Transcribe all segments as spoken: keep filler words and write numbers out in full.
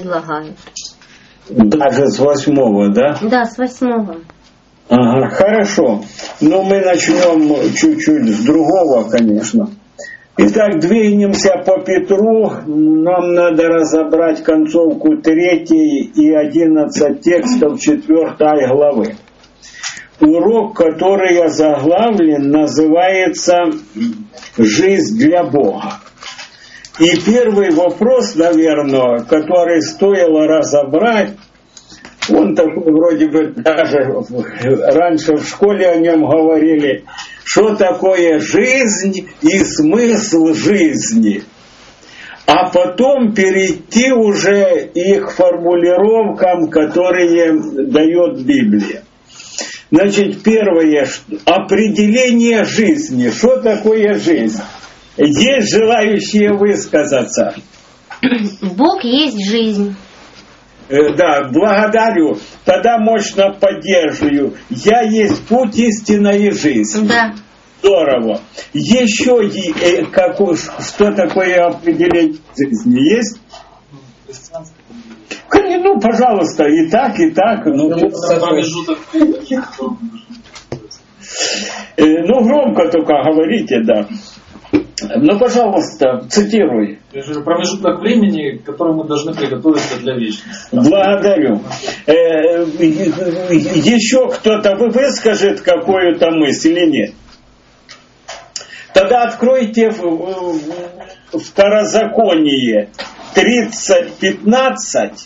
предлагают. Даже с восьмого, да? Да, с восьмого. Ага, хорошо. Но мы начнем чуть-чуть с другого, конечно. Итак, двинемся по Петру. Нам надо разобрать концовку третьей и одиннадцать текстов четвертой главы. Урок, который озаглавлен, называется «Жизнь для Бога». И первый вопрос, наверное, который стоило разобрать, он такой вроде бы даже раньше в школе о нем говорили, что такое жизнь и смысл жизни. А потом перейти уже и к формулировкам, которые дает Библия. Значит, первое, определение жизни. Что такое жизнь? Есть желающие высказаться? Бог есть жизнь. Да, благодарю. Тогда мощно поддерживаю. Я есть путь, истина и жизнь. Да. Здорово. Еще э, как, что такое определение жизни есть? Ну, пожалуйста, и так, и так. Ну, ну громко только говорите, да. Ну, пожалуйста, цитируй. Промежуток времени, к которому мы должны приготовиться для вечности. Благодарю. Э, еще кто-то выскажет какую-то мысль или нет? Тогда откройте Второзаконие тридцать пятнадцать,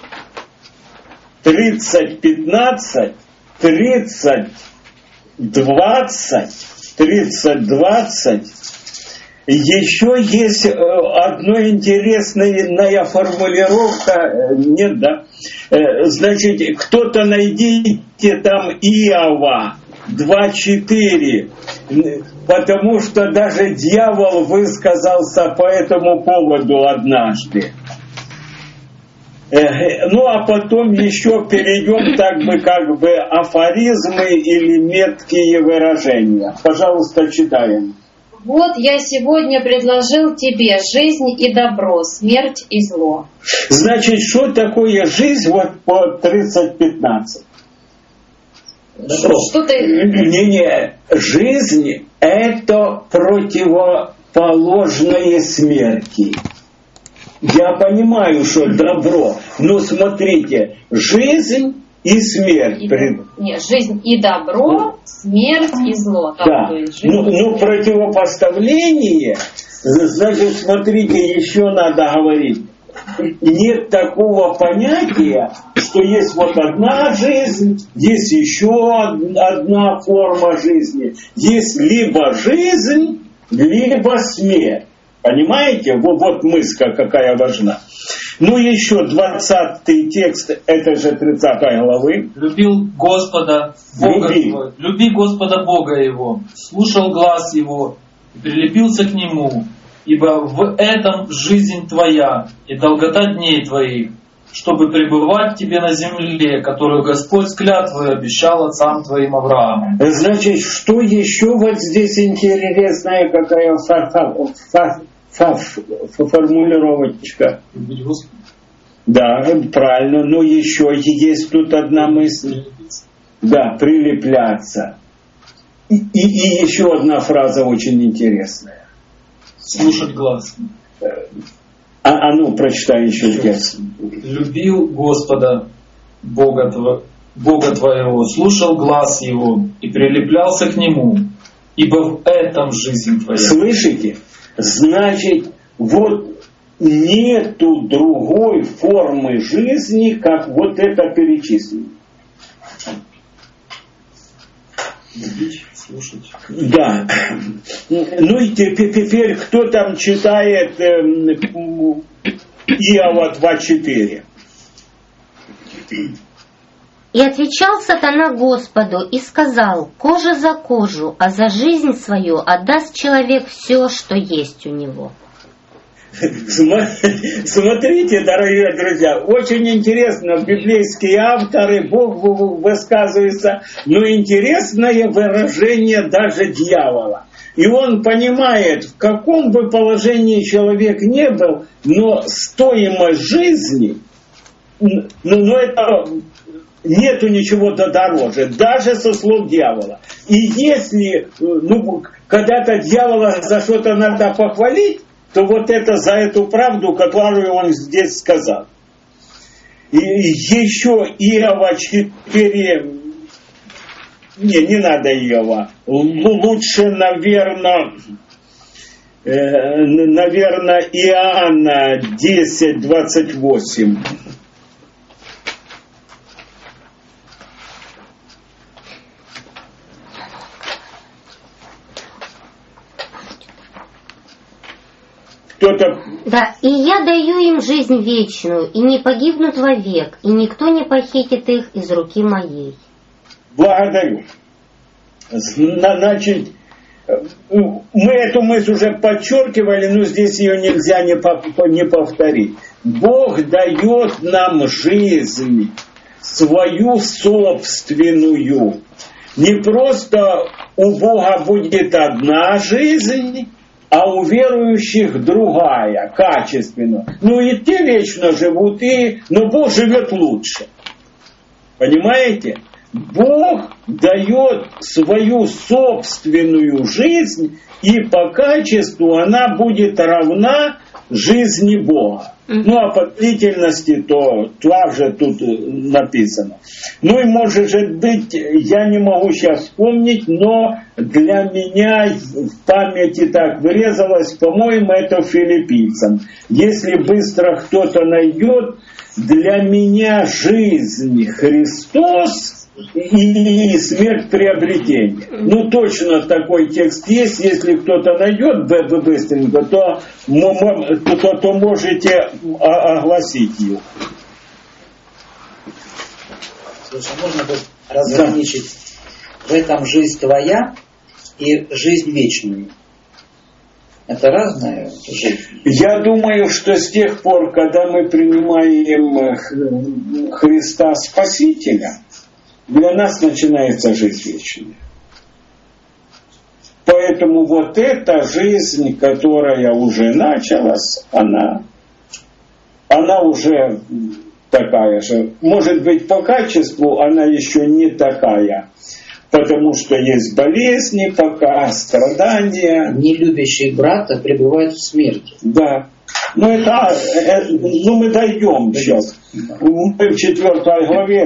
тридцать пятнадцать, тридцать двадцать, тридцать двадцать. Еще есть одна интересная формулировка, нет, да? Значит, кто-то найдите там Иова два четыре, потому что даже дьявол высказался по этому поводу однажды. Ну, а потом еще перейдем так бы как бы афоризмы или меткие выражения. Пожалуйста, читаем. Вот я сегодня предложил тебе жизнь и добро, смерть и зло. Значит, что такое жизнь вот по тридцать пятнадцать? Что ты... Не-не, жизнь это противоположное смерти. Я понимаю, что добро, но смотрите, жизнь и смерть. И, нет, жизнь и добро, смерть и зло. Там, да. То есть жизнь ну, ну, противопоставление, значит, смотрите, еще надо говорить. Нет такого понятия, что есть вот одна жизнь, есть еще одна форма жизни. Есть либо жизнь, либо смерть. Понимаете? Вот, вот мысль какая важна. Ну еще двадцатый текст, это же тридцатой главы. Любил Господа Бога Люби. твоего. Люби Господа Бога его, слушал глас его, и прилепился к нему, ибо в этом жизнь твоя и долгота дней твоих, чтобы пребывать тебе на земле, которую Господь с клятвой обещал отцам твоим Аврааму. Значит, что еще вот здесь интересная какая формулировочка? Любить Господа. Да, правильно, но еще есть тут одна мысль. Да, прилепляться. И, и, и еще одна фраза очень интересная. Слушать глаз. А, а ну, прочитай еще текст. Любил Господа Бога, тво, Бога твоего, слушал глас его и прилеплялся к нему, ибо в этом жизнь твоя. Слышите? Значит, вот нету другой формы жизни, как вот это перечисление. Любить, слушать. Да. Ну и теперь, теперь кто там читает э, Иова два четыре? И отвечал сатана Господу и сказал: кожа за кожу, а за жизнь свою отдаст человек все, что есть у него. Смотрите, дорогие друзья, очень интересно, библейские авторы, Бог высказывается, но интересное выражение даже дьявола. И он понимает, в каком бы положении человек не был, но стоимость жизни ну, ну это нету ничего дороже, даже со слов дьявола. И если, ну, когда-то дьявола за что-то надо похвалить, то вот это за эту правду, которую он здесь сказал. И еще Иова четыре, не, не надо Иова, лучше, наверное, э, наверное, Иоанна десять двадцать восемь. Кто-то... Да, и я даю им жизнь вечную, и не погибнут вовек, и никто не похитит их из руки моей. Благодарю. Значит, мы эту мысль уже подчеркивали, но здесь ее нельзя не повторить. Бог дает нам жизнь, свою собственную. Не просто у Бога будет одна жизнь, а у верующих другая, качественно. Ну и те вечно живут, и... но Бог живет лучше. Понимаете? Бог дает свою собственную жизнь, и по качеству она будет равна жизни Бога. Ну, а по длительности, то также тут написано. Ну и может быть, я не могу сейчас вспомнить, но для меня в памяти так вырезалось, по-моему, это филиппийцам. Если быстро кто-то найдет, для меня жизнь Христос и смерть приобретение. Ну, точно такой текст есть. Если кто-то найдет быстренько, то, то, то можете огласить его. Слушай, можно будет разграничить да. в этом жизнь твоя и жизнь вечную? Это разная жизнь? Я думаю, что с тех пор, когда мы принимаем Христа Спасителя, для нас начинается жизнь вечная. Поэтому вот эта жизнь, которая уже началась, она, она уже такая же. Может быть, по качеству она еще не такая, потому что есть болезни, пока страдания. Не любящий брата пребывает в смерти. Да. Ну, это, это, ну мы дойдем сейчас. Мы в четвертой главе.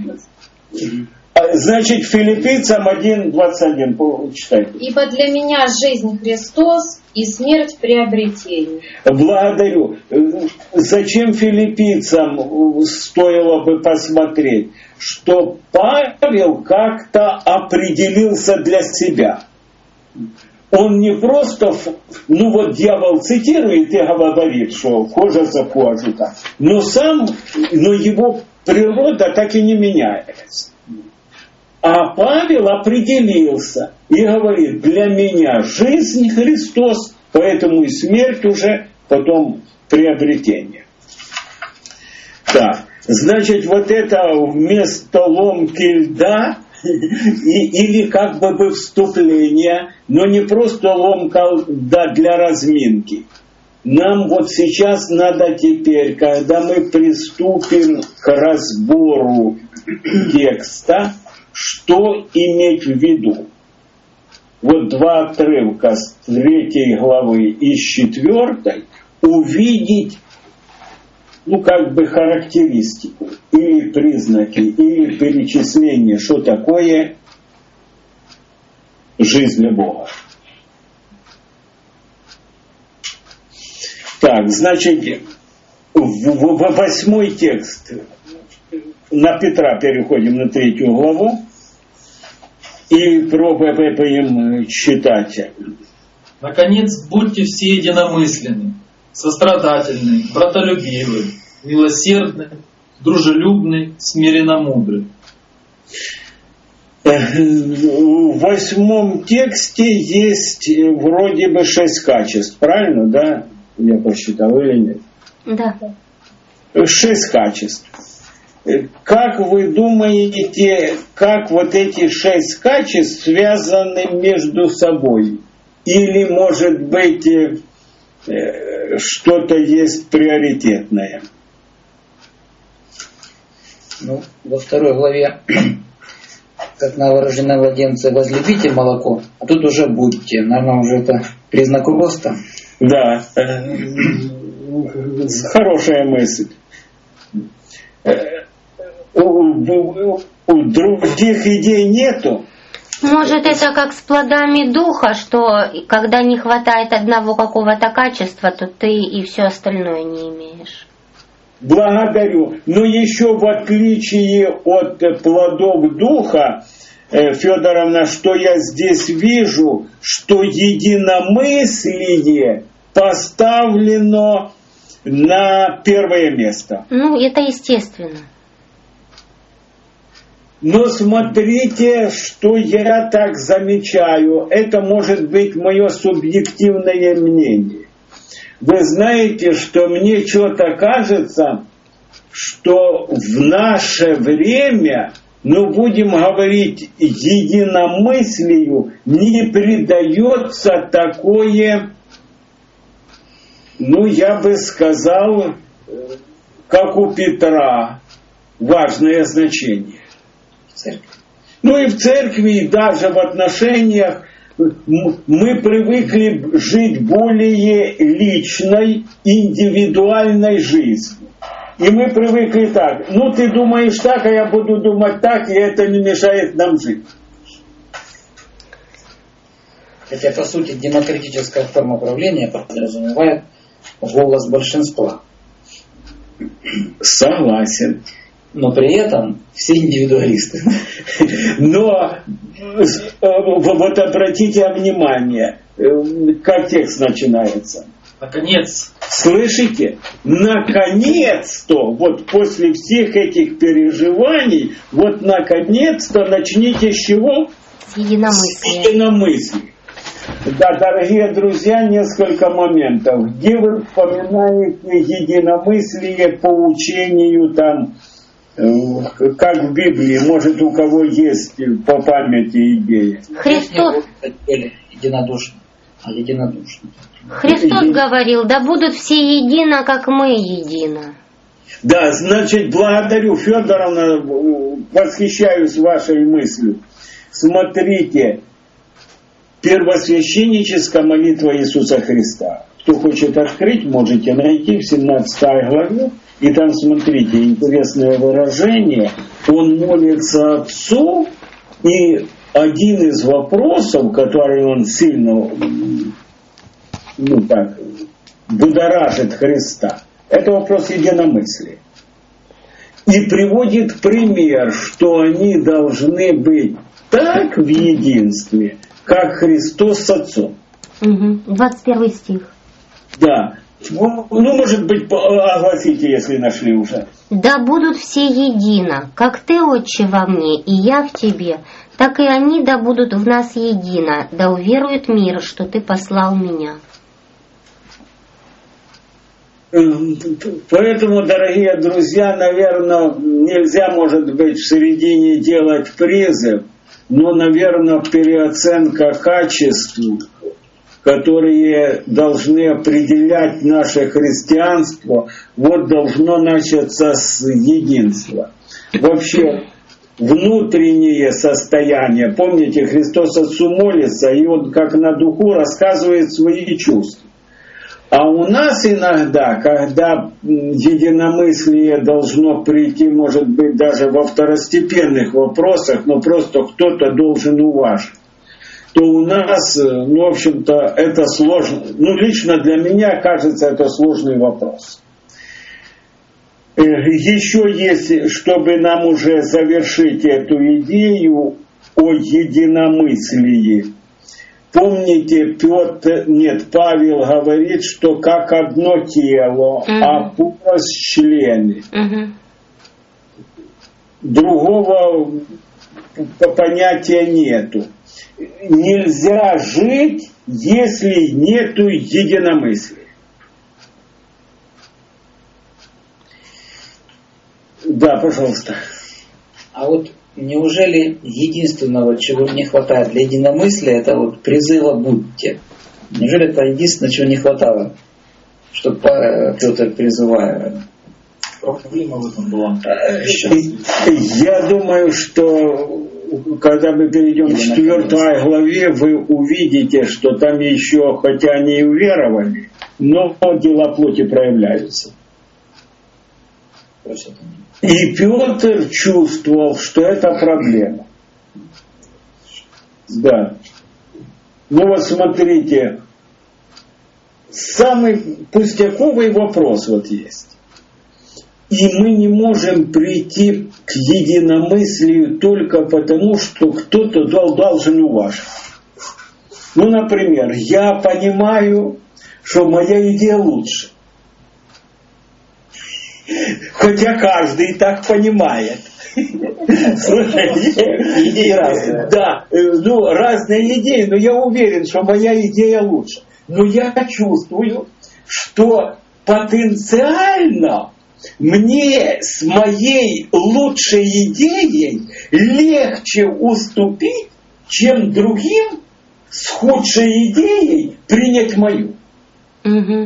Значит, филиппийцам один двадцать один, читайте. Ибо для меня жизнь Христос и смерть приобретение. Благодарю. Зачем филиппийцам стоило бы посмотреть, что Павел как-то определился для себя. Он не просто, ну вот дьявол цитирует и говорит, что кожа за кожу, так. Но сам, но его природа так и не меняется. А Павел определился и говорит, для меня жизнь Христос, поэтому и смерть уже потом приобретение. Так, значит, вот это вместо ломки льда и, или как бы бы вступление, но не просто ломка льда для разминки. Нам вот сейчас надо теперь, когда мы приступим к разбору текста, что иметь в виду? Вот два отрывка с третьей главы и с четвертой увидеть, ну как бы характеристику, или признаки, или перечисление, что такое жизнь для Бога. Так, значит, в, в, в восьмой текст, на Петра переходим на третью главу и пробуем читать. Наконец, будьте все единомысленны, сострадательны, братолюбивы, милосердны, дружелюбны, смиренно-мудры. В восьмом тексте есть вроде бы шесть качеств, правильно, да? Я посчитал или нет? Да. Шесть качеств. Как вы думаете, как вот эти шесть качеств связаны между собой? Или, может быть, что-то есть приоритетное? Ну, во второй главе, как новорожденные младенцы, возлюбите молоко, а тут уже будьте. Наверное, уже это признак роста. Да, хорошая мысль. У других идей нету. Может, это как с плодами духа, что когда не хватает одного какого-то качества, то ты и все остальное не имеешь. Благодарю. Но еще в отличие от плодов духа, Федоровна, что я здесь вижу, что единомыслие поставлено на первое место. Ну, это естественно. Но смотрите, что я так замечаю. Это может быть мое субъективное мнение. Вы знаете, что мне что-то кажется, что в наше время, ну будем говорить, единомыслию не придается такое, ну я бы сказал, как у Петра, важное значение. Ну и в церкви, и даже в отношениях мы привыкли жить более личной, индивидуальной жизнью. И мы привыкли так. Ну ты думаешь так, а я буду думать так, и это не мешает нам жить. Хотя, по сути, демократическая форма правления подразумевает голос большинства. Согласен. Но при этом все индивидуалисты. Но вот обратите внимание, как текст начинается. Наконец. Слышите? Наконец-то, вот после всех этих переживаний, вот наконец-то начните с чего? С единомыслия. С единомыслия. Да, дорогие друзья, несколько моментов. Где вы вспоминаете единомыслие по учению там, как в Библии, может у кого есть по памяти идея? Христос, единодушно, а единодушно. Христос говорил, да будут все едино, как мы едино. Да, значит, благодарю, Федоровна, восхищаюсь вашей мыслью. Смотрите, первосвященническая молитва Иисуса Христа. Кто хочет открыть, можете найти в семнадцатой главе. И там, смотрите, интересное выражение. Он молится Отцу, и один из вопросов, который он сильно, ну так, будоражит Христа, это вопрос единомыслия. И приводит пример, что они должны быть так в единстве, как Христос с Отцом. Угу. двадцать первый стих. Да. Ну, может быть, огласите, если нашли уже. Да будут все едино, как ты, Отче, во мне, и я в тебе, так и они да будут в нас едино, да уверует мир, что ты послал меня. Поэтому, дорогие друзья, наверное, нельзя, может быть, в середине делать призыв, но, наверное, переоценка качеств, которые должны определять наше христианство, вот должно начаться с единства. Вообще, внутреннее состояние. Помните, Христос Отцу молится, и Он как на духу рассказывает свои чувства. А у нас иногда, когда единомыслие должно прийти, может быть, даже во второстепенных вопросах, но просто кто-то должен уважить, то у нас, ну, в общем-то, это сложно. Ну, лично для меня кажется, это сложный вопрос. Еще есть, чтобы нам уже завершить эту идею о единомыслии. Помните, Петр, нет, Павел говорит, что как одно тело, угу. а плоть члены. Угу. Другого понятия нету. Нельзя жить, если нету единомыслия. Да, пожалуйста. А вот неужели единственного, чего не хватает для единомыслия, это вот призыва «будьте»? Неужели это единственное, чего не хватало, чтобы Петр призывая? Проблема в этом была. Я думаю, что когда мы перейдем к четвертой главе, вы увидите, что там еще, хотя они и уверовали, но дела плоти проявляются. И Петр чувствовал, что это проблема. Да. Ну вот смотрите, самый пустяковый вопрос вот есть. И мы не можем прийти к единомыслию только потому, что кто-то должен уважить. Ну, например, я понимаю, что моя идея лучше. Хотя каждый так понимает. Слушайте, идеи разные. Да, ну, разные идеи, но я уверен, что моя идея лучше. Но я чувствую, что потенциально мне с моей лучшей идеей легче уступить, чем другим с худшей идеей принять мою. Угу.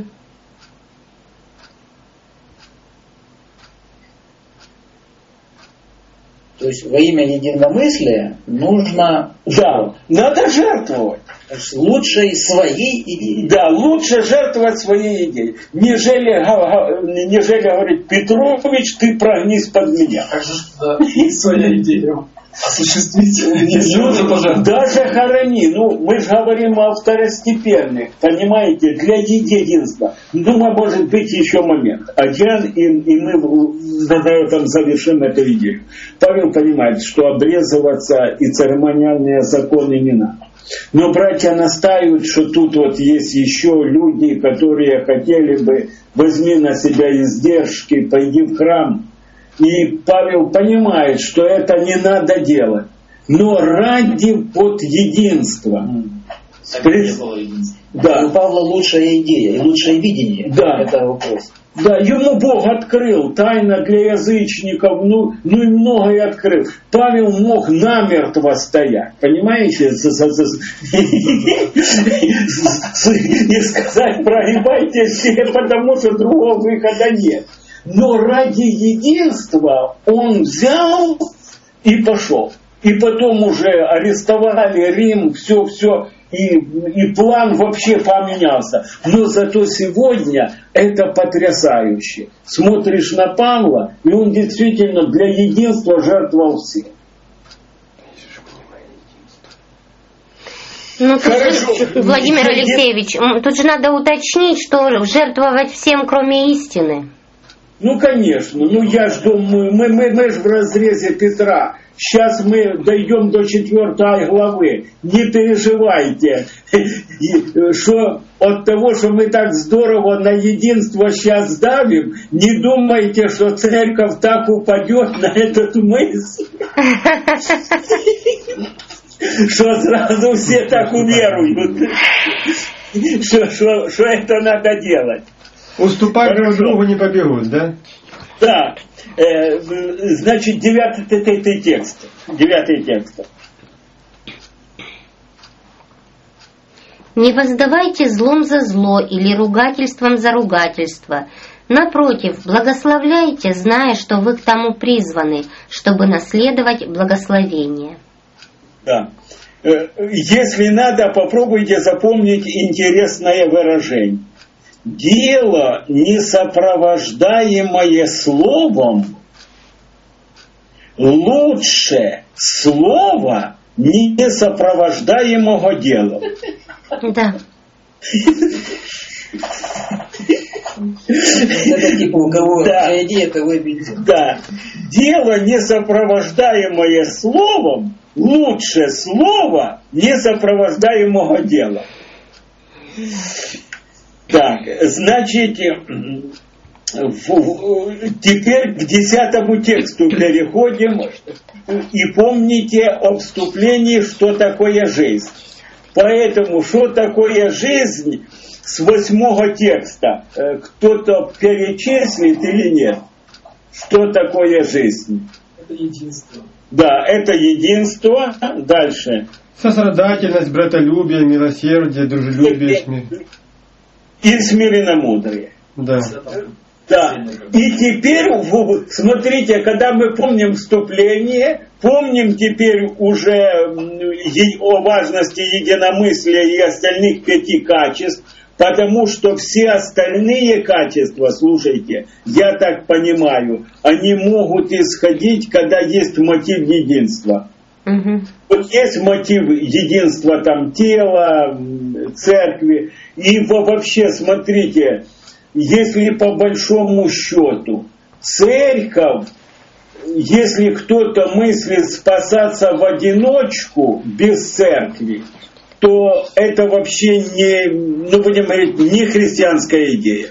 То есть во имя единомыслия нужно... Да, надо жертвовать. Лучшей своей идеей. Да, лучше жертвовать своей идеей. Нежели, нежели говорить, Петрович, ты прогнись под меня. Как же да, своя идея осуществить? Ну, даже хорони. Ну, мы же говорим о второстепенных, понимаете, для единства. Ну, может быть, еще момент. Один, и, и мы на этом завершим эту идею. Павел понимает, что обрезываться и церемониальные законы не надо. Но братья настаивают, что тут вот есть еще люди, которые хотели бы, возьми на себя издержки, пойди в храм. И Павел понимает, что это не надо делать. Но ради вот единства. При... Да. У Павла лучшая идея и лучшее видение. Да. Это вопрос. Да, ему Бог открыл, тайна для язычников, ну, ну и многое открыл. Павел мог намертво стоять, понимаете? И сказать, прогибайте все, потому что другого выхода нет. Но ради единства он взял и пошел. И потом уже арестовали Рим, все-все. И, и план вообще поменялся. Но зато сегодня это потрясающе. Смотришь на Павла, и он действительно для единства жертвовал всем. Ну, тут же, Владимир Алексеевич, тут же надо уточнить, что жертвовать всем, кроме истины. Ну, конечно. Ну, я ж думаю, мы, мы, мы же в разрезе Петра. Сейчас мы дойдем до четвертой главы. Не переживайте, что от того, что мы так здорово на единство сейчас давим, не думайте, что церковь так упадет на этот мысль, что сразу все так уверуют, что это надо делать. Уступать друг другу не побегут, да? Да. Э, значит, девятый текст. Девятый текст. Не воздавайте злом за зло или ругательством за ругательство. Напротив, благословляйте, зная, что вы к тому призваны, чтобы наследовать благословение. Да. Если надо, попробуйте запомнить интересное выражение. Дело, не сопровождаемое словом, лучше слова, не сопровождаемого делом. Да. Это типа у кого да. идея, того и бедит. Да. Дело, не сопровождаемое словом, лучше слова, не сопровождаемого дела. Так, значит, теперь к десятому тексту переходим. И помните о вступлении, что такое жизнь. Поэтому, что такое жизнь, с восьмого текста кто-то перечислит или нет? Что такое жизнь? Это единство. Да, это единство. Дальше. Сострадательность, братолюбие, милосердие, дружелюбие. И смиренномудрие. Да. Да. И теперь, смотрите, когда мы помним вступление, помним теперь уже о важности единомыслия и остальных пяти качеств, потому что все остальные качества, слушайте, я так понимаю, они могут исходить, когда есть мотив единства. Угу. Вот есть мотив единства там тела, церкви, и вообще, смотрите, если по большому счету церковь, если кто-то мыслит спасаться в одиночку без церкви, то это вообще не, ну будем говорить, не христианская идея.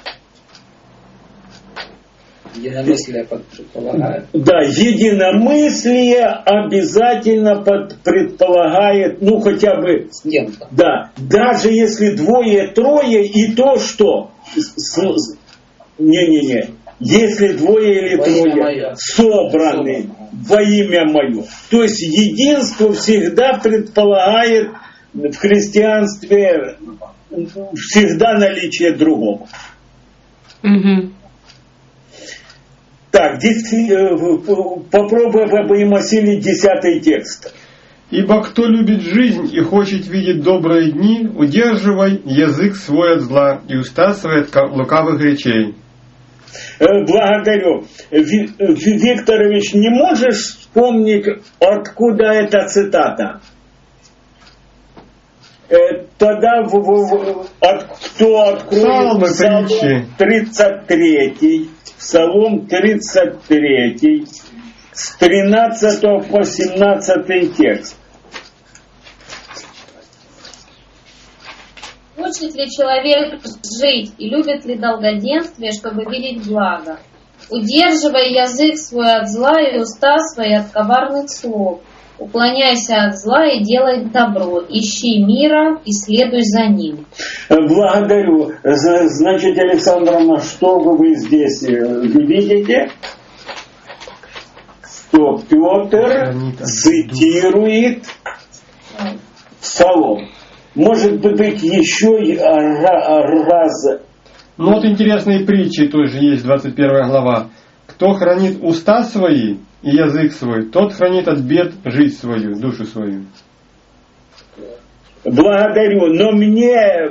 Единомыслие предполагает. Да, единомыслие обязательно под, предполагает, ну хотя бы, да, даже если двое-трое, и то что? Не-не-не. Если двое или во трое собраны во имя мое. То есть единство всегда предполагает в христианстве всегда наличие другого. Угу. Так, попробуем осилить десятый текст. Ибо кто любит жизнь и хочет видеть добрые дни, удерживай язык свой от зла и уста свои от лукавых речей. Благодарю. Викторович, не можешь вспомнить, откуда эта цитата? Тогда в, в, от, кто откроет Псалом тридцать третий, Псалом тридцать третий, с тринадцатого по семнадцатый текст. Хочет ли человек жить и любит ли долгоденствие, чтобы видеть благо? Удерживай язык свой от зла и уста свои от коварных слов. Уклоняйся от зла и делай добро. Ищи мира и следуй за ним. Благодарю. Значит, Александровна, что вы здесь видите? Что Петр цитирует Псалом. Может быть, еще раз. Ну вот интересные притчи тоже есть, двадцать первая глава. Кто хранит уста свои и язык свой, тот хранит от бед жизнь свою, душу свою. Благодарю, но мне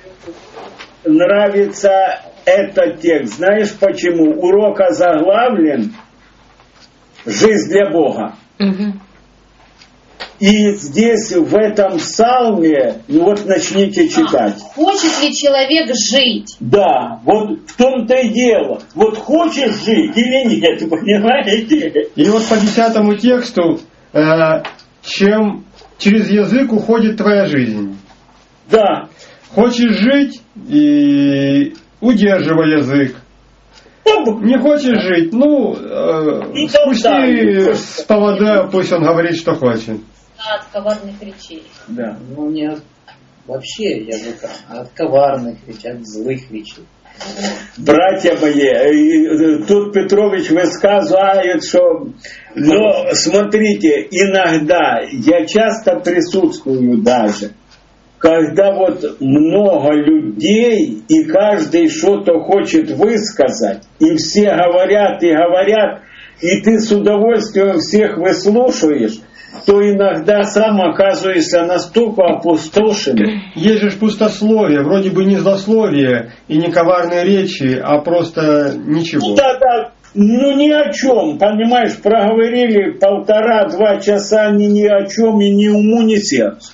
нравится этот текст. Знаешь почему? Урок озаглавлен «Жизнь для Бога». Угу. И здесь, в этом псалме, ну вот начните читать. А, хочет ли человек жить? Да, вот в том-то и дело. Вот хочешь жить или нет, понимаете? И вот по десятому тексту, э, чем через язык уходит твоя жизнь. Да. Хочешь жить, и удерживай язык. Не хочешь жить, ну, э, спусти с повода, пусть он говорит, что хочет. От коварных речей. Да. Ну, не от, вообще языка, а от коварных речей, от злых речей. Братья мои, тут Петрович высказывает, что... Но смотрите, иногда, я часто присутствую даже, когда вот много людей, и каждый что-то хочет высказать, и все говорят и говорят, и ты с удовольствием всех выслушаешь, то иногда сам оказываешься настолько опустошенным. Есть же пустословие, вроде бы не злословие и не коварные речи, а просто ничего. Да, да, ну ни о чем, понимаешь, проговорили полтора-два часа ни, ни о чем и ни уму, ни сердцу.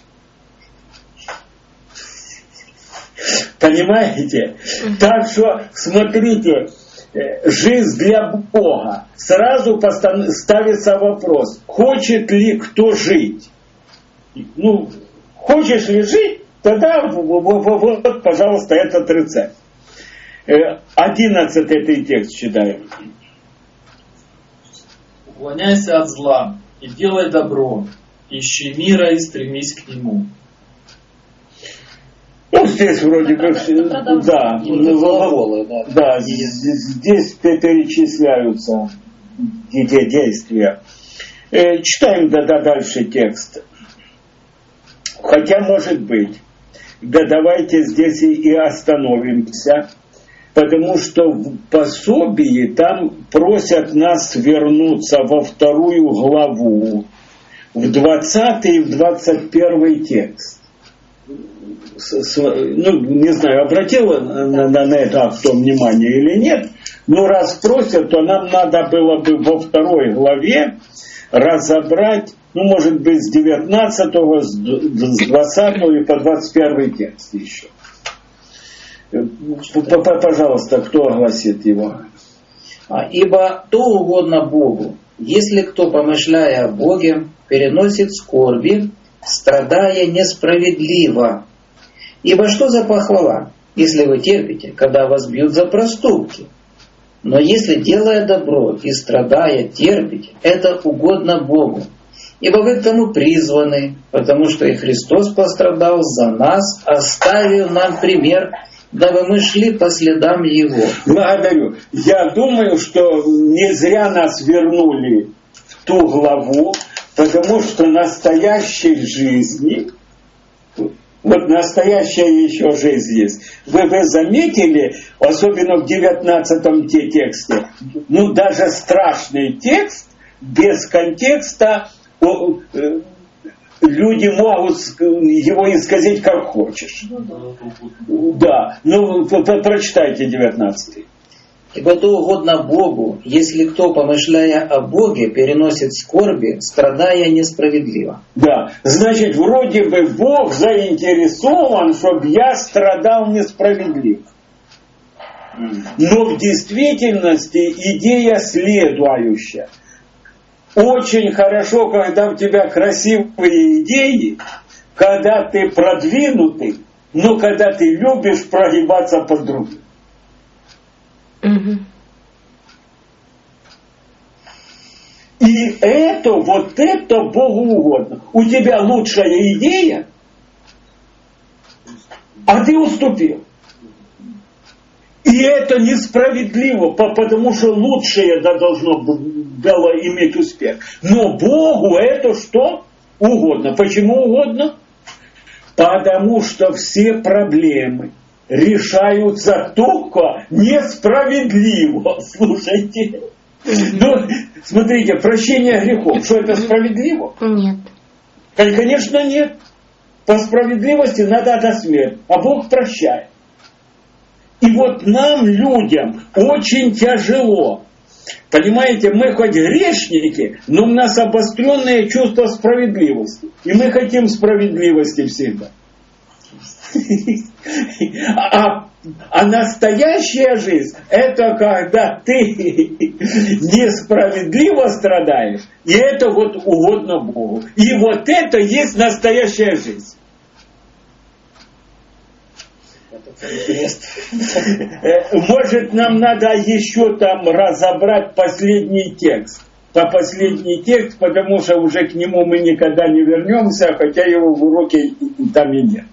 Понимаете? Так что, смотрите, жизнь для Бога. Сразу ставится вопрос, хочет ли кто жить? Ну, хочешь ли жить? Тогда вот, пожалуйста, этот рецепт. Одиннадцатый текст читаем. Уклоняйся от зла и делай добро. Ищи мира и стремись к нему. Ну, здесь вроде бы, да, да, да, здесь перечисляются эти действия. Читаем да, да, дальше текст. Хотя, может быть, да давайте здесь и остановимся. потому что в пособии там просят нас вернуться во вторую главу, в двадцатый и в двадцать первый текст. Ну, не знаю, обратил на, на, на это кто внимание или нет, но раз просят, то нам надо было бы во второй главе разобрать, ну, может быть, с девятнадцатого, с двадцатого и по двадцать первый текст еще. Пожалуйста, кто огласит его? Ибо то угодно Богу, если кто, помышляя о Боге, переносит скорби, страдая несправедливо. Ибо что за похвала, если вы терпите, когда вас бьют за проступки? Но если, делая добро и страдая, терпите, это угодно Богу. Ибо вы к тому призваны, потому что и Христос пострадал за нас, оставив нам пример, дабы мы шли по следам Его. Благодарю. Я думаю, что не зря нас вернули в ту главу, потому что настоящей жизни, вот настоящая еще жизнь есть. Вы, вы заметили, особенно в девятнадцатом тексте, ну даже страшный текст, без контекста, люди могут его исказить как хочешь. Да, ну прочитайте девятнадцатый. Ибо то угодно Богу, если кто, помышляя о Боге, переносит скорби, страдая несправедливо. Да, значит, вроде бы Бог заинтересован, чтобы я страдал несправедливо. Но в действительности идея следующая. Очень хорошо, когда у тебя красивые идеи, когда ты продвинутый, но когда ты любишь прогибаться под другим. Угу. И это, вот это Богу угодно. У тебя лучшая идея, а ты уступил. И это несправедливо, потому что лучшее да, должно было иметь успех. Но Богу это что? Угодно. Почему угодно? Потому что все проблемы решаются только несправедливо. Слушайте. Ну, смотрите, прощение грехов. Что это справедливо? Нет. Конечно, нет. По справедливости надо до смерти. А Бог прощает. И вот нам, людям, очень тяжело. Понимаете, мы хоть грешники, но у нас обостренное чувство справедливости. И мы хотим справедливости всегда. А, а настоящая жизнь, это когда ты несправедливо страдаешь, и это вот угодно Богу. И вот это есть настоящая жизнь. Может, нам надо еще там разобрать последний текст. По последний текст, потому что уже к нему мы никогда не вернемся, хотя его в уроке там и нет.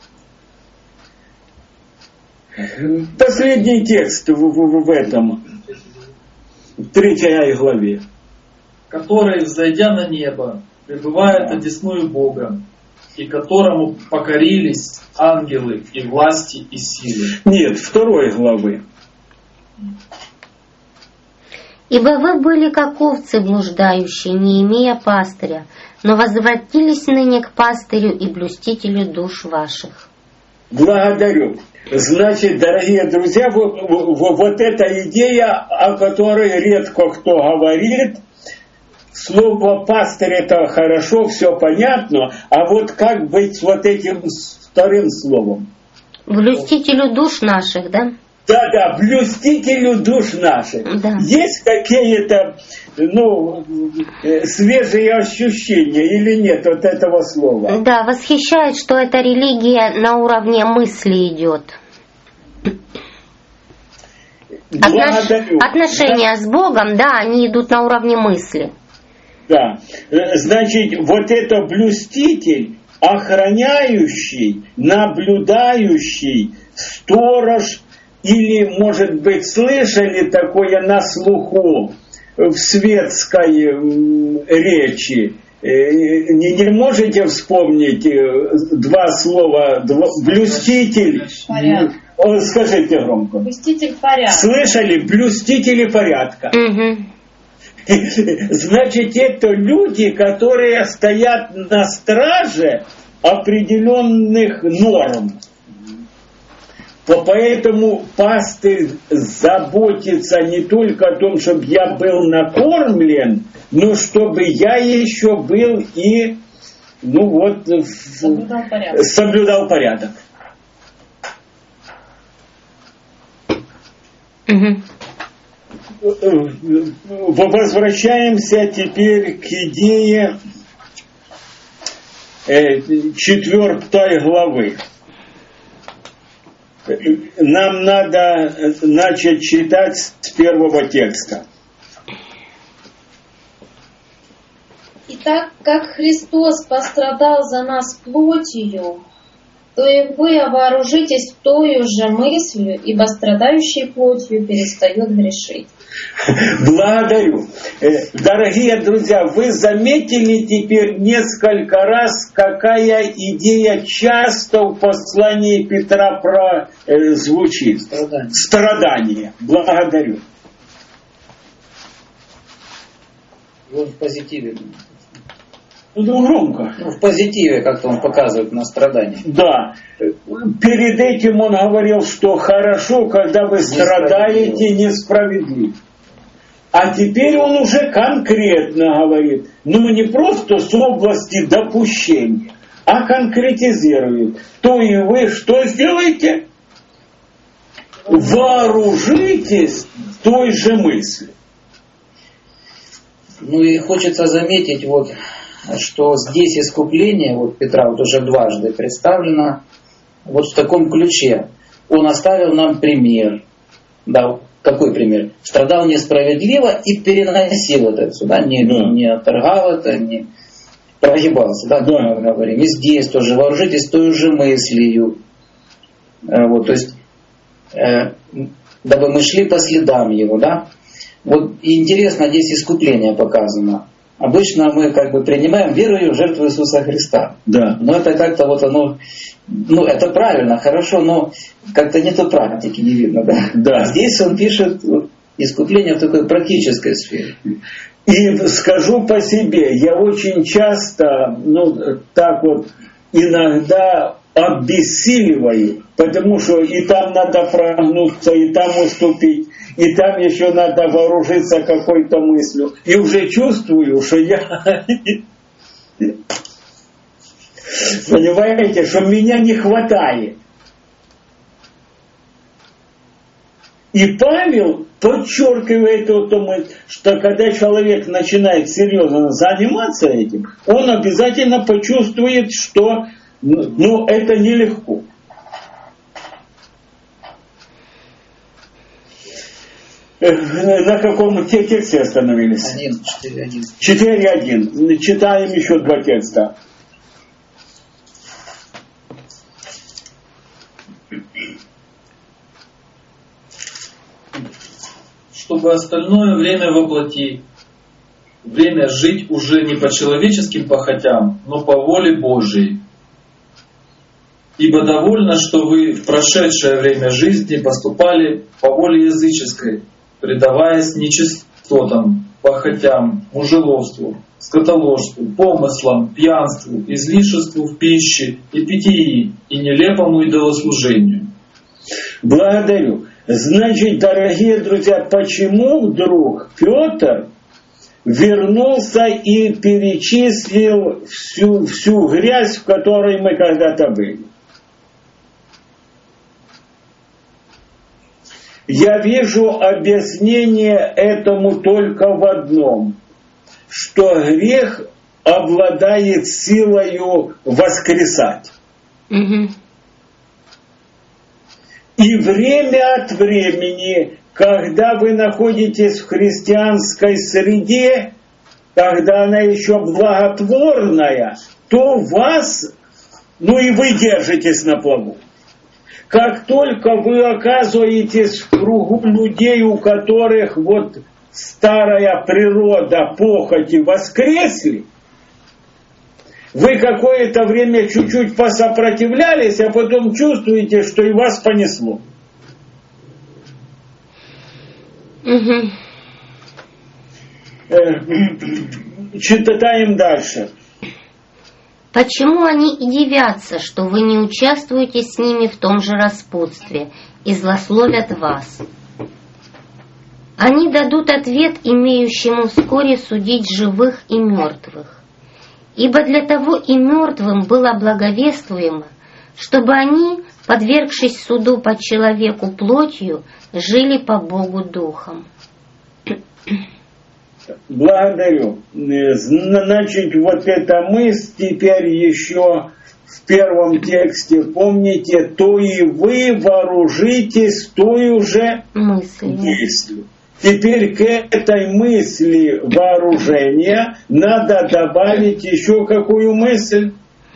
Последний текст в, в, в этом, в третьей главе. Который, взойдя на небо, пребывает одесную Бога, и которому покорились ангелы и власти и силы. Нет, второй главы. Ибо вы были как овцы блуждающие, не имея пастыря, но возвратились ныне к пастырю и блюстителю душ ваших. Благодарю. Значит, дорогие друзья, вот, вот эта идея, о которой редко кто говорит, слово пастырь это хорошо, все понятно, а вот как быть с вот этим вторым словом? Блюстителю душ наших, да? Да-да, блюстителю душ наших. Да. Есть какие-то, ну, свежие ощущения или нет от этого слова? Да, восхищает, что эта религия на уровне мысли идет. Отнош... Отношения да. с Богом, да, они идут на уровне мысли. Да, значит, вот это блюститель, охраняющий, наблюдающий, сторож, или, может быть, слышали такое на слуху в светской речи? Не, не можете вспомнить два слова? Два, блюститель, порядок. О, скажите громко. Блюститель порядка. Слышали? Блюстители порядка. Угу. Значит, это люди, которые стоят на страже определенных норм. Поэтому пастырь заботится не только о том, чтобы я был накормлен, но чтобы я еще был и, ну вот, Соблюдал порядок. соблюдал порядок. Угу. Возвращаемся теперь к идее четвертой главы. Нам надо начать читать с первого текста. Итак, как Христос пострадал за нас плотью, то и вы вооружитесь той же мыслью, ибо страдающий плотью перестает грешить. Благодарю. Дорогие друзья, вы заметили теперь несколько раз, какая идея часто в послании Петра про, э, звучит? Страдание. Страдание. Благодарю. Он в позитиве. Ну, громко. Ну, в позитиве как-то он показывает на страдания. Да. Перед этим он говорил, что хорошо, когда вы страдаете несправедливо. А теперь он уже конкретно говорит, ну не просто с области допущения, а конкретизирует. То и вы что сделаете? Вооружитесь той же мыслью. Ну и хочется заметить, вот, что здесь искупление, вот Петра вот уже дважды представлено, вот в таком ключе. Он оставил нам пример. Да, какой пример? Страдал несправедливо и переносил это все, да, не, Да. не отторгал это, не прогибался, да, Да. мы говорим. И здесь тоже вооружитесь той же мыслью. Э, Вот, то есть, э, дабы мы шли по следам его, да. Вот и интересно, здесь искупление показано. Обычно мы как бы принимаем верою в жертву Иисуса Христа. Да. Но это как-то вот оно, ну это правильно, хорошо, но как-то нету практики, не видно, да? Да. А здесь он пишет вот, искупление в такой практической сфере. И скажу по себе, я очень часто, ну, так вот, иногда обессиливаю, потому что и там надо прогнуться, и там уступить, и там еще надо вооружиться какой-то мыслью. И уже чувствую, что я... Понимаете, что меня не хватает. И Павел подчеркивает о том, что когда человек начинает серьезно заниматься этим, он обязательно почувствует, что ну, это нелегко. На каком тексте остановились? один, четыре, один. четыре один. Читаем еще два текста. Чтобы остальное время воплоти, время жить уже не по человеческим похотям, но по воле Божией. Ибо довольно, что вы в прошедшее время жизни поступали по воле языческой, предаваясь нечистотам, похотям, мужеловству, скотоложству, помыслам, пьянству, излишеству в пище и питьи и нелепому идолослужению. Благодарю. Значит, дорогие друзья, почему вдруг Петр вернулся и перечислил всю, всю грязь, в которой мы когда-то были? Я вижу объяснение этому только в одном, что грех обладает силою воскресать. Угу. И время от времени, когда вы находитесь в христианской среде, когда она еще благотворная, то вас, ну и вы держитесь на плаву. Как только вы оказываетесь в кругу людей, у которых вот старая природа похоти воскресли, вы какое-то время чуть-чуть посопротивлялись, а потом чувствуете, что и вас понесло. Угу. Читаем дальше. Почему они и дивятся, что вы не участвуете с ними в том же распутстве и злословят вас? Они дадут ответ, имеющему вскоре судить живых и мертвых. Ибо для того и мертвым было благовествуемо, чтобы они, подвергшись суду по человеку плотью, жили по Богу духом. Благодарю. Значит, вот эта мысль теперь еще в первом тексте, помните, то и вы вооружитесь той же мыслью. мыслью. Теперь к этой мысли вооружения надо добавить еще какую мысль?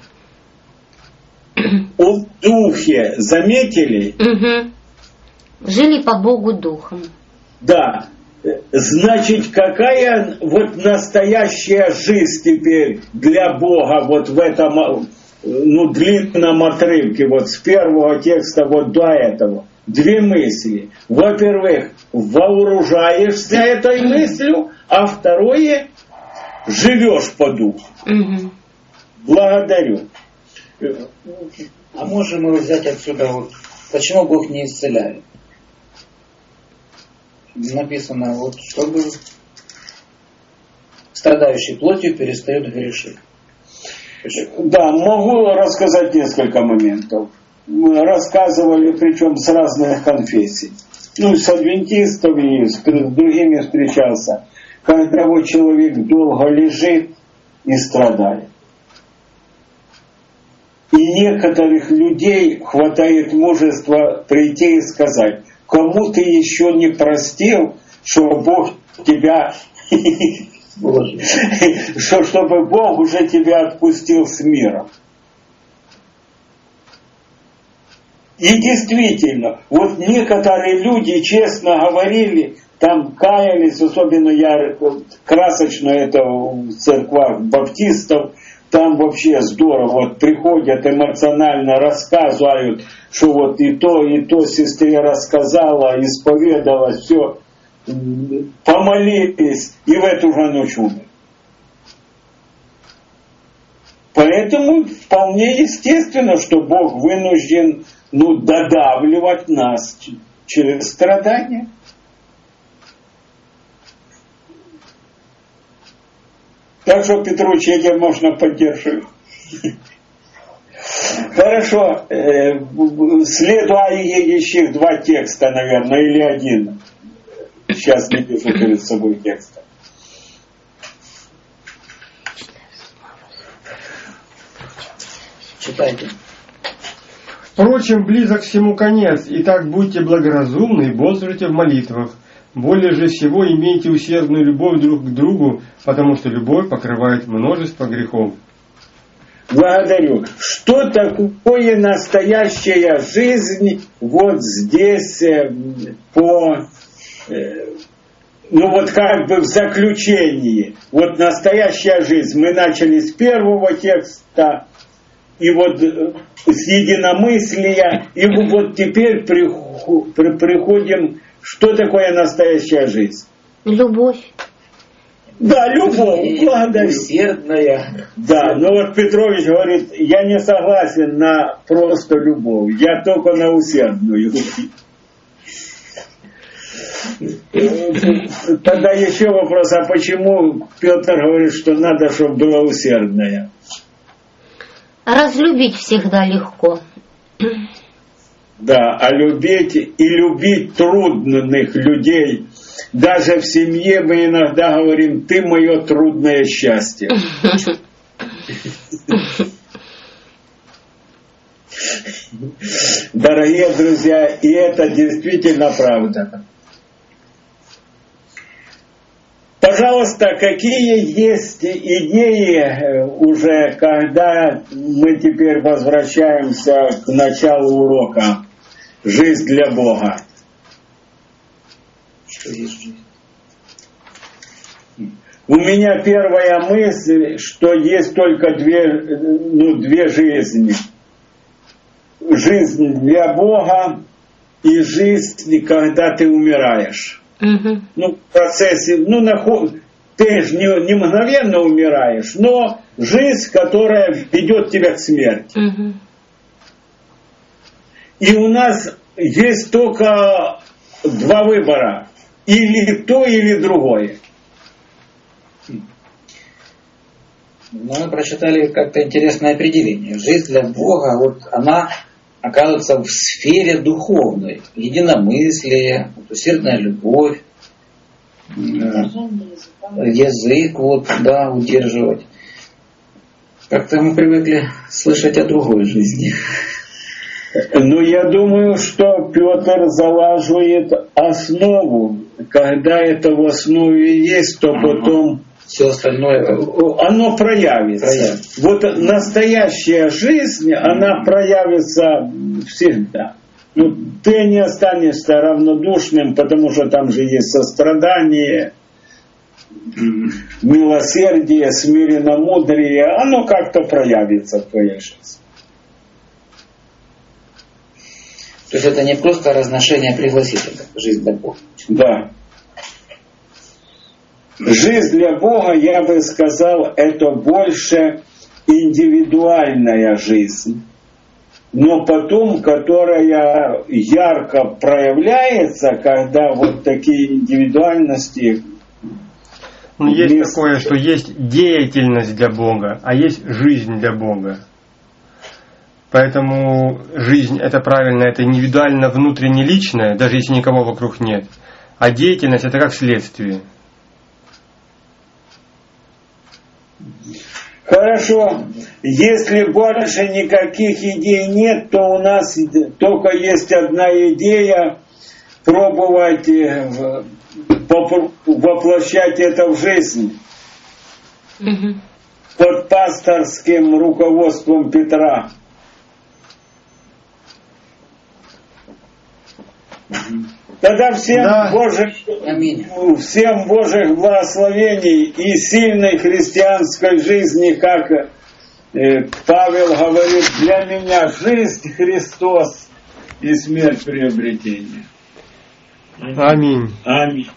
О духе. Заметили? Угу. Жили по Богу духом. Да. Значит, какая вот настоящая жизнь теперь для Бога вот в этом, ну, длинном отрывке, вот с первого текста вот до этого? Две мысли. Во-первых, вооружаешься этой мыслью, а второе, живешь по духу. Угу. Благодарю. А можем мы взять отсюда вот, почему Бог не исцеляет? Написано, вот, чтобы страдающий плотью перестает грешить. Да, могу рассказать несколько моментов. Мы рассказывали, причем с разных конфессий. Ну, с адвентистов и с другими встречался. Когда вот человек долго лежит и страдает. И некоторых людей хватает мужества прийти и сказать: кому ты еще не простил, что Бог тебя, что чтобы Бог уже тебя отпустил с миром. И действительно, вот некоторые люди честно говорили, там каялись, особенно я красочно это в церквах баптистов, там вообще здорово, вот приходят эмоционально, рассказывают, что вот и то, и то сестре рассказала, исповедалась, все, помолились, и в эту же ночь умер. Поэтому вполне естественно, что Бог вынужден, ну, додавливать нас через страдания. Так что, Петруч, я тебя, можно, поддерживаю. Хорошо. Следующих два текста, наверное, или один. Сейчас не вижу перед собой текста. Читайте. Впрочем, близок всему конец, и так будьте благоразумны и бодрствуйте в молитвах. Более же всего имейте усердную любовь друг к другу, потому что любовь покрывает множество грехов. Благодарю. Что такое настоящая жизнь вот здесь по, ну вот как бы в заключении? Вот настоящая жизнь. Мы начали с первого текста, и вот с единомыслия, и вот теперь приходим. Что такое настоящая жизнь? Любовь. Да, любовь, благодарю. Усердная. Да, но вот Петрович говорит, я не согласен на просто любовь, я только на усердную. Тогда еще вопрос, а почему Петр говорит, что надо, чтобы была усердная? Разлюбить всегда легко. Да, а любить и любить трудных людей. Даже в семье мы иногда говорим, ты мое трудное счастье. Дорогие друзья, и это действительно правда. Пожалуйста, какие есть идеи уже, когда мы теперь возвращаемся к началу урока? Жизнь для Бога. Что есть жизнь? У меня первая мысль, что есть только две, ну, две жизни. Жизнь для Бога и жизнь, когда ты умираешь. Угу. Ну, в процессе, ну, наход... ты же не, не мгновенно умираешь, но жизнь, которая ведет тебя к смерти. Угу. И у нас есть только два выбора. Или то, или другое. Ну, мы прочитали как-то интересное определение. Жизнь для Бога, вот она оказывается в сфере духовной. Единомыслие, усердная любовь, язык, вот, да, удерживать. Как-то мы привыкли слышать о другой жизни. Но я думаю, что Петр залаживает основу. Когда это в основе есть, то потом все остальное оно проявится. проявится. Вот настоящая жизнь, она проявится всегда. Ну, ты не останешься равнодушным, потому что там же есть сострадание, милосердие, смиренномудрие. Оно как-то проявится в твоей жизни. То есть это не просто разношение пригласительных, жизнь для Бога. Да. Жизнь для Бога, я бы сказал, это больше индивидуальная жизнь. Но потом, которая ярко проявляется, когда вот такие индивидуальности... Ну, есть вместе... такое, что есть деятельность для Бога, а есть жизнь для Бога. Поэтому жизнь, это правильно, это индивидуально внутренне личное, даже если никого вокруг нет. А деятельность это как следствие. Хорошо. Если больше никаких идей нет, то у нас только есть одна идея — пробовать воплощать это в жизнь. Угу. Под пасторским руководством Петра. Тогда всем, да. Божьих, всем Божьих благословений и сильной христианской жизни, как э, Павел говорит, для меня жизнь Христос и смерть приобретение. Аминь. Аминь.